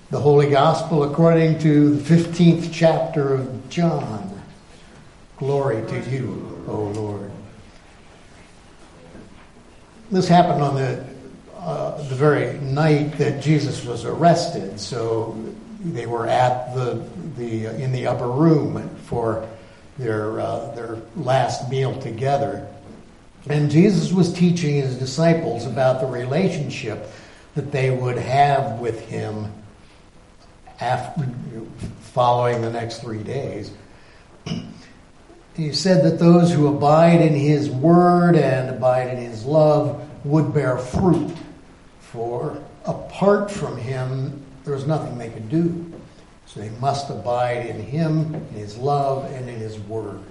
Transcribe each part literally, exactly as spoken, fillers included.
The Holy Gospel according to the fifteenth chapter of John. Glory to you, O Lord. This happened on the uh, the very night that Jesus was arrested. So they were at the the uh, in the upper room for their uh, their last meal together, and Jesus was teaching his disciples about the relationship that they would have with him after, following the next three days. He said that those who abide in his word and abide in his love would bear fruit, for apart from him, there was nothing they could do. So they must abide in him, in his love, and in his word.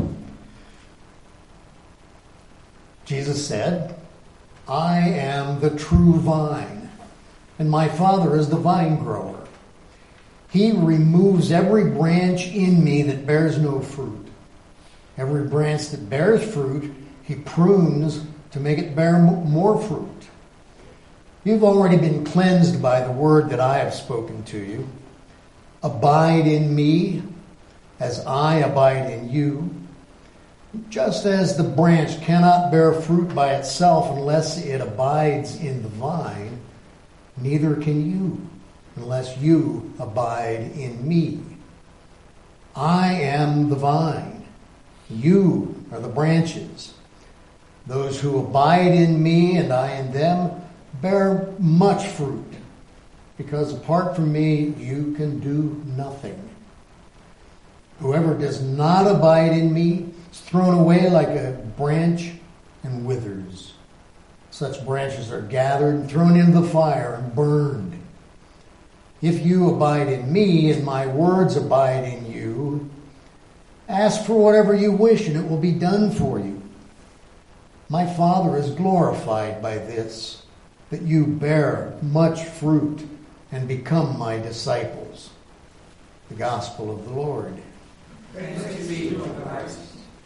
Jesus said, I am the true vine, and my Father is the vine grower. He removes every branch in me that bears no fruit. Every branch that bears fruit, he prunes to make it bear more fruit. You've already been cleansed by the word that I have spoken to you. Abide in me as I abide in you. Just as the branch cannot bear fruit by itself unless it abides in the vine, neither can you unless you abide in me. I am the vine. You are the branches. Those who abide in me and I in them bear much fruit, because apart from me you can do nothing. Whoever does not abide in me is thrown away like a branch and withers. Such branches are gathered and thrown into the fire and burned. If you abide in me and my words abide in you, ask for whatever you wish and it will be done for you. My Father is glorified by this, that you bear much fruit and become my disciples. The Gospel of the Lord. Praise to you, Christ.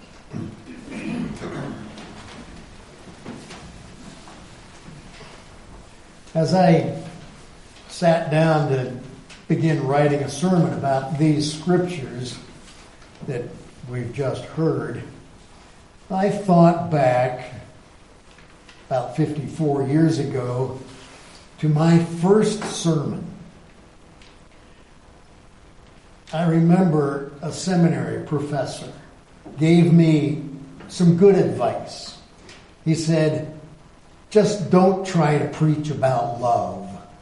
As I sat down to begin writing a sermon about these scriptures that we've just heard, I thought back about fifty-four years ago to my first sermon. I remember a seminary professor gave me some good advice. He said, just don't try to preach about love.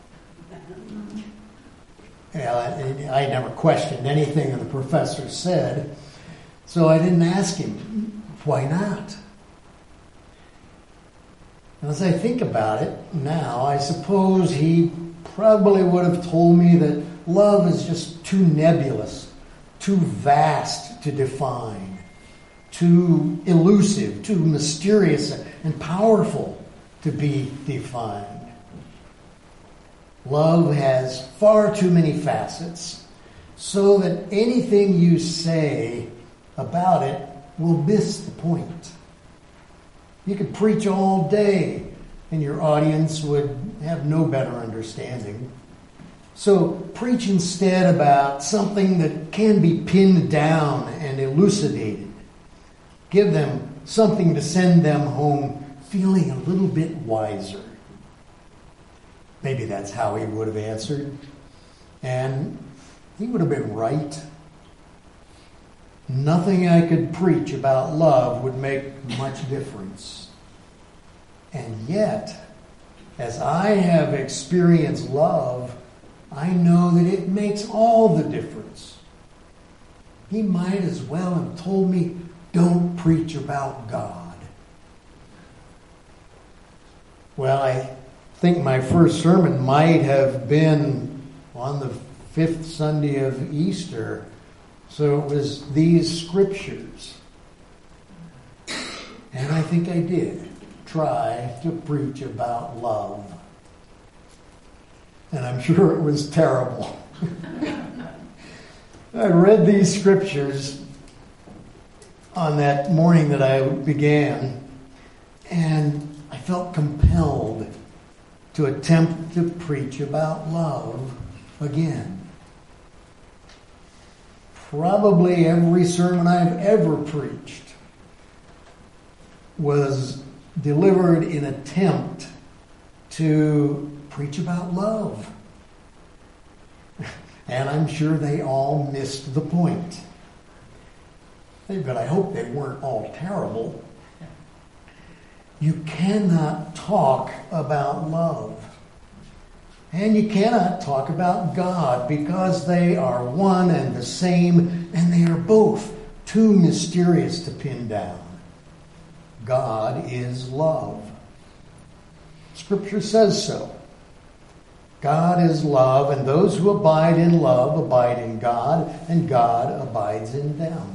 I, I never questioned anything that the professor said, so I didn't ask him, why not? And as I think about it now, I suppose he probably would have told me that love is just too nebulous, too vast to define, too elusive, too mysterious and powerful to be defined. Love has far too many facets, so that anything you say about it will miss the point. You could preach all day, and your audience would have no better understanding. So preach instead about something that can be pinned down and elucidated. Give them something to send them home feeling a little bit wiser. Maybe that's how he would have answered. And he would have been right. Nothing I could preach about love would make much difference. And yet, as I have experienced love, I know that it makes all the difference. He might as well have told me, don't preach about God. Well, I think my first sermon might have been on the fifth Sunday of Easter. So it was these scriptures. And I think I did try to preach about love. And I'm sure it was terrible. I read these scriptures on that morning that I began, and I felt compelled to attempt to preach about love again. Probably every sermon I've ever preached was delivered in an attempt to preach about love. And I'm sure they all missed the point. But I hope they weren't all terrible. You cannot talk about love. And you cannot talk about God because they are one and the same, and they are both too mysterious to pin down. God is love. Scripture says so. God is love, and those who abide in love abide in God, and God abides in them.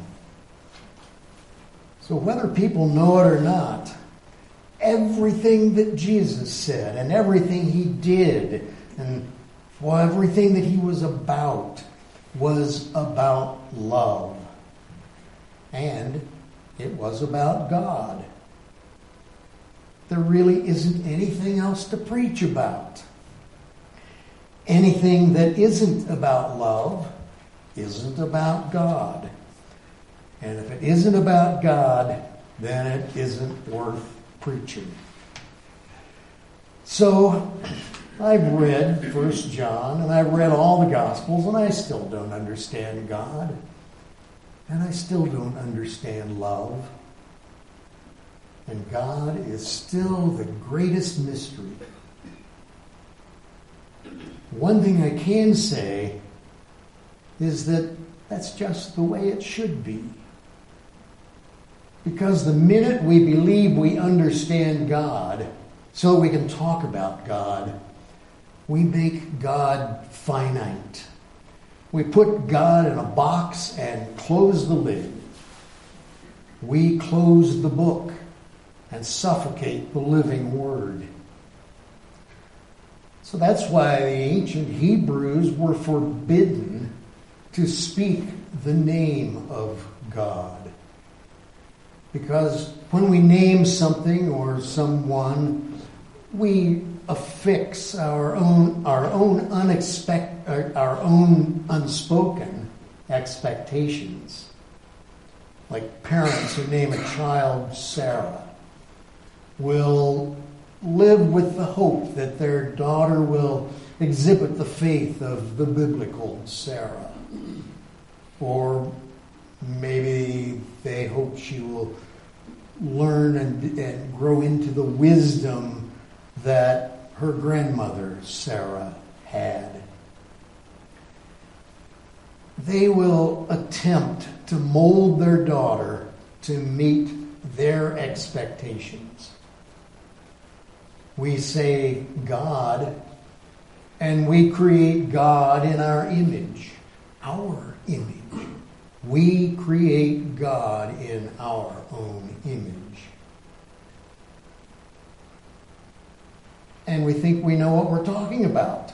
So whether people know it or not, everything that Jesus said and everything he did and well, everything that he was about was about love. And it was about God. There really isn't anything else to preach about. Anything that isn't about love isn't about God. And if it isn't about God, then it isn't worth preaching. So, I've read First John, and I've read all the Gospels, and I still don't understand God. And I still don't understand love. And God is still the greatest mystery. One thing I can say is that that's just the way it should be. Because the minute we believe we understand God, so we can talk about God, we make God finite. We put God in a box and close the lid. We close the book and suffocate the living word. So that's why the ancient Hebrews were forbidden to speak the name of God. Because when we name something or someone, we affix our own our own unexpect our own unspoken expectations. Like parents who name a child Sarah will live with the hope that their daughter will exhibit the faith of the biblical Sarah. Or maybe they hope she will learn and, and grow into the wisdom that her grandmother, Sarah, had. They will attempt to mold their daughter to meet their expectations. We say God, and we create God in our image, our image. We create God in our own image. And we think we know what we're talking about.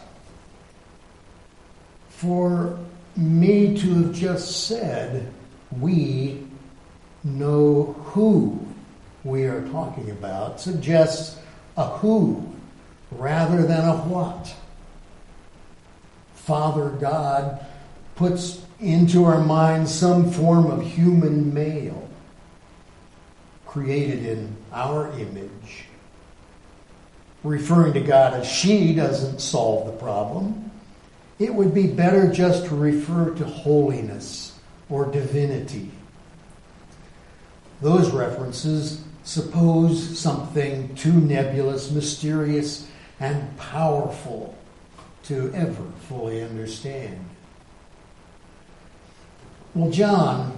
For me to have just said, we know who we are talking about, suggests a who rather than a what. Father God puts into our minds some form of human male created in our image. Referring to God as she doesn't solve the problem. It would be better just to refer to holiness or divinity. Those references suppose something too nebulous, mysterious, and powerful to ever fully understand. Well, John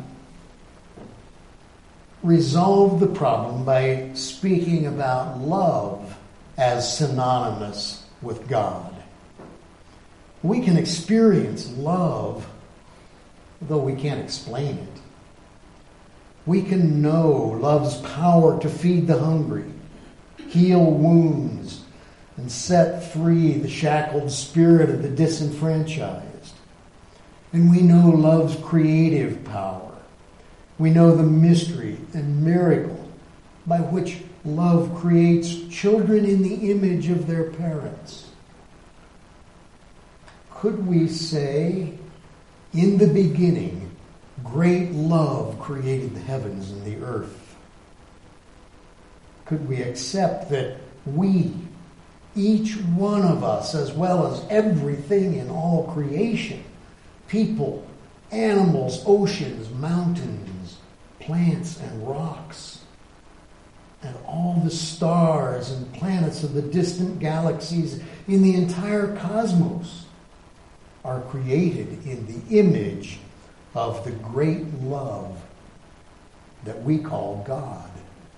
resolved the problem by speaking about love as synonymous with God. We can experience love, though we can't explain it. We can know love's power to feed the hungry, heal wounds, and set free the shackled spirit of the disenfranchised. And we know love's creative power. We know the mystery and miracle by which love creates children in the image of their parents. could we say, in the beginning, great love created the heavens and the earth? Could we accept that we, each one of us, as well as everything in all creation, people, animals, oceans, mountains, plants, and rocks, and all the stars and planets of the distant galaxies in the entire cosmos are created in the image of the great love that we call God.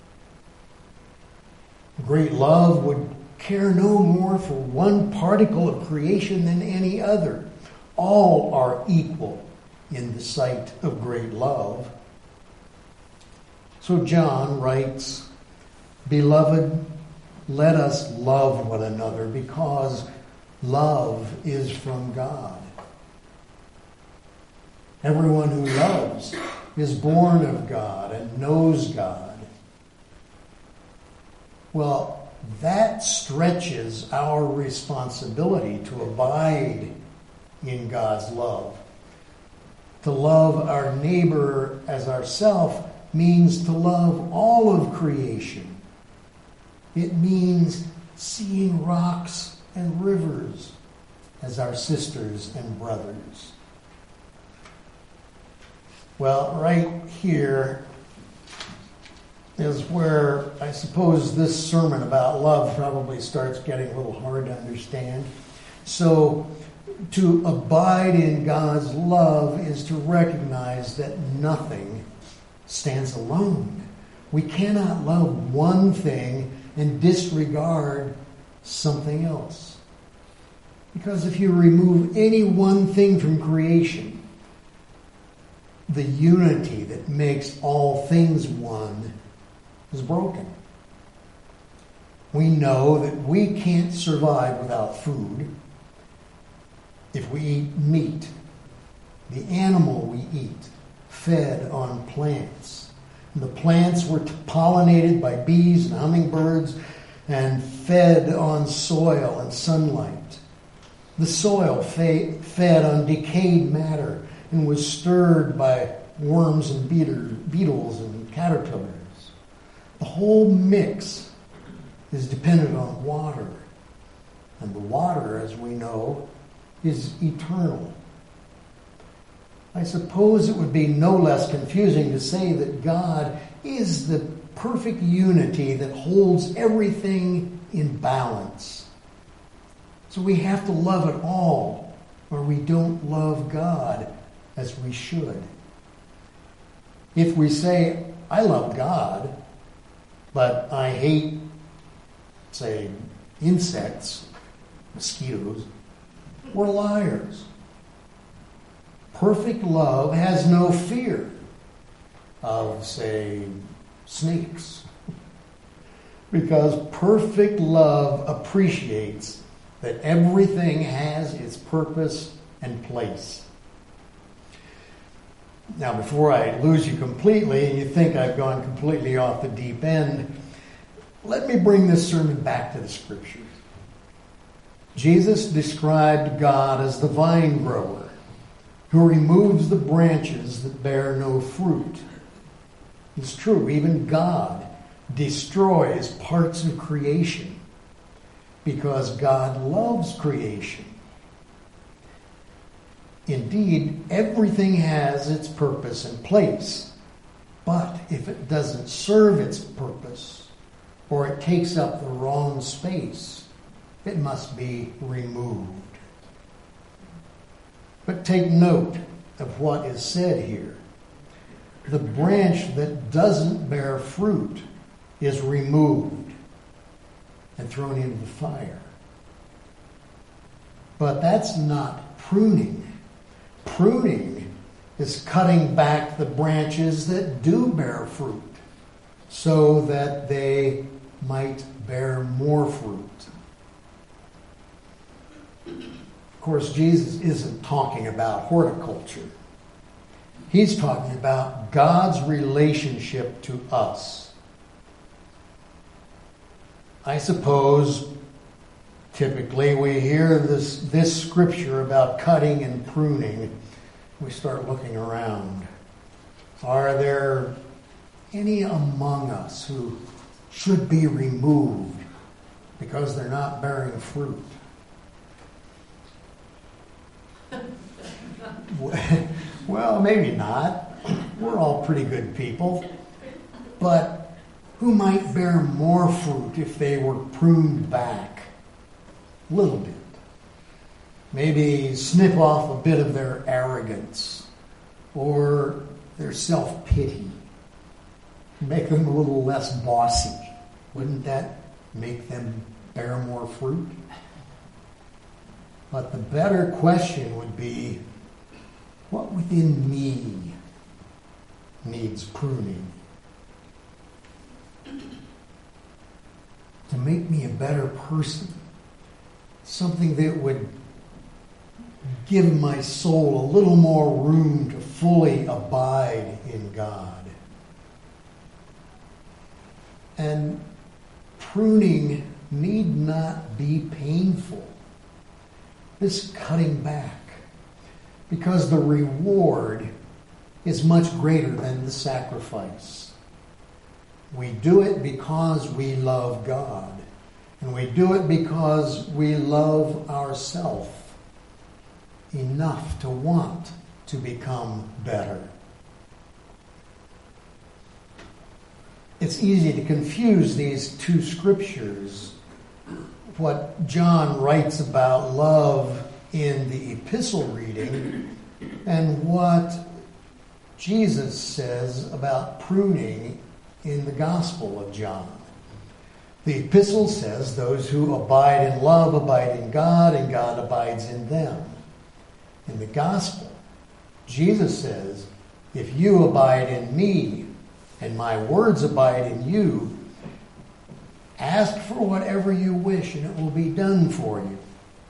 Great love would care no more for one particle of creation than any other. All are equal in the sight of great love. So John writes, "Beloved, let us love one another because love is from God. Everyone who loves is born of God and knows God." Well, that stretches our responsibility to abide in God's love. To love our neighbor as ourself means to love all of creation. It means seeing rocks and rivers as our sisters and brothers. Well, right here is where I suppose this sermon about love probably starts getting a little hard to understand. So, to abide in God's love is to recognize that nothing stands alone. We cannot love one thing and disregard something else. Because if you remove any one thing from creation, the unity that makes all things one is broken. We know that we can't survive without food. If we eat meat, the animal we eat fed on plants. And the plants were pollinated by bees and hummingbirds and fed on soil and sunlight. The soil fe- fed on decayed matter and was stirred by worms and beetles and caterpillars. The whole mix is dependent on water. And the water, as we know, is eternal. I suppose it would be no less confusing to say that God is the perfect unity that holds everything in balance. So we have to love it all, or we don't love God as we should. If we say, I love God, but I hate, say, insects, mosquitoes, we're liars. Perfect love has no fear of, say, snakes. Because perfect love appreciates that everything has its purpose and place. Now, before I lose you completely and you think I've gone completely off the deep end, let me bring this sermon back to the Scriptures. Jesus described God as the vine grower who removes the branches that bear no fruit. It's true, even God destroys parts of creation because God loves creation. Indeed, everything has its purpose and place, but if it doesn't serve its purpose or it takes up the wrong space, it must be removed. But take note of what is said here. The branch that doesn't bear fruit is removed and thrown into the fire. But that's not pruning. Pruning is cutting back the branches that do bear fruit so that they might bear more fruit. Of course, Jesus isn't talking about horticulture. He's talking about God's relationship to us. I suppose Typically, we hear this, this scripture about cutting and pruning. We start looking around. Are there any among us who should be removed because they're not bearing fruit? Well, maybe not. We're all pretty good people. But who might bear more fruit if they were pruned back a little bit? Maybe snip off a bit of their arrogance or their self-pity. Make them a little less bossy. Wouldn't that make them bear more fruit? But the better question would be, what within me needs pruning to make me a better person? Something that would give my soul a little more room to fully abide in God. And pruning need not be painful. This cutting back, because the reward is much greater than the sacrifice. We do it because we love God, and we do it because we love ourselves enough to want to become better. It's easy to confuse these two scriptures. What John writes about love in the epistle reading and what Jesus says about pruning in the Gospel of John. The epistle says those who abide in love abide in God and God abides in them. In the Gospel, Jesus says, if you abide in me and my words abide in you, ask for whatever you wish and it will be done for you.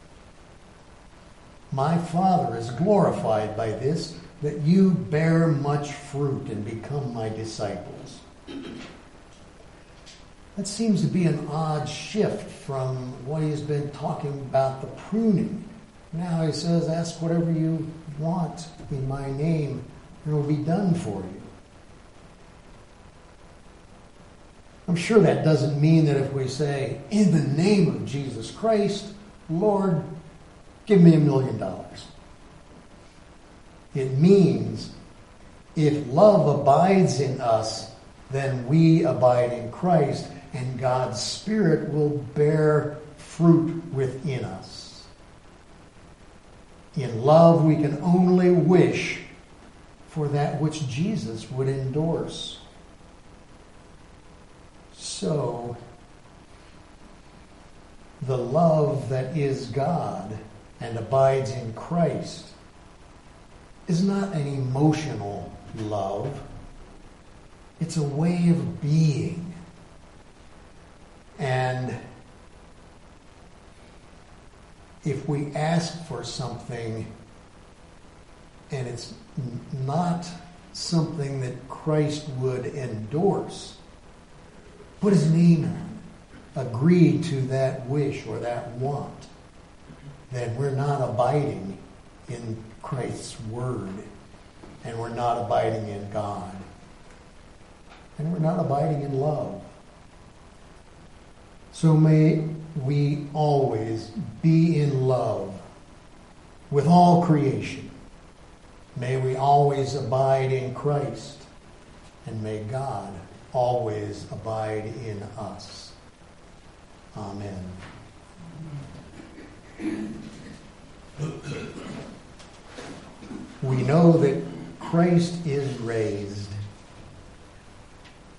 My Father is glorified by this, that you bear much fruit and become my disciples. That seems to be an odd shift from what he's been talking about, the pruning. Now he says, ask whatever you want in my name and it will be done for you. I'm sure that doesn't mean that if we say, in the name of Jesus Christ, Lord, give me a million dollars. It means if love abides in us, then we abide in Christ, and God's Spirit will bear fruit within us. In love, we can only wish for that which Jesus would endorse. So, the love that is God and abides in Christ is not an emotional love. It's a way of being. And if we ask for something and it's not something that Christ would endorse, put his name on, agree to that wish or that want, then we're not abiding in Christ's word, and we're not abiding in God, and we're not abiding in love. So may we always be in love with all creation. May we always abide in Christ, and may God always abide in us. Amen. We know that Christ is raised.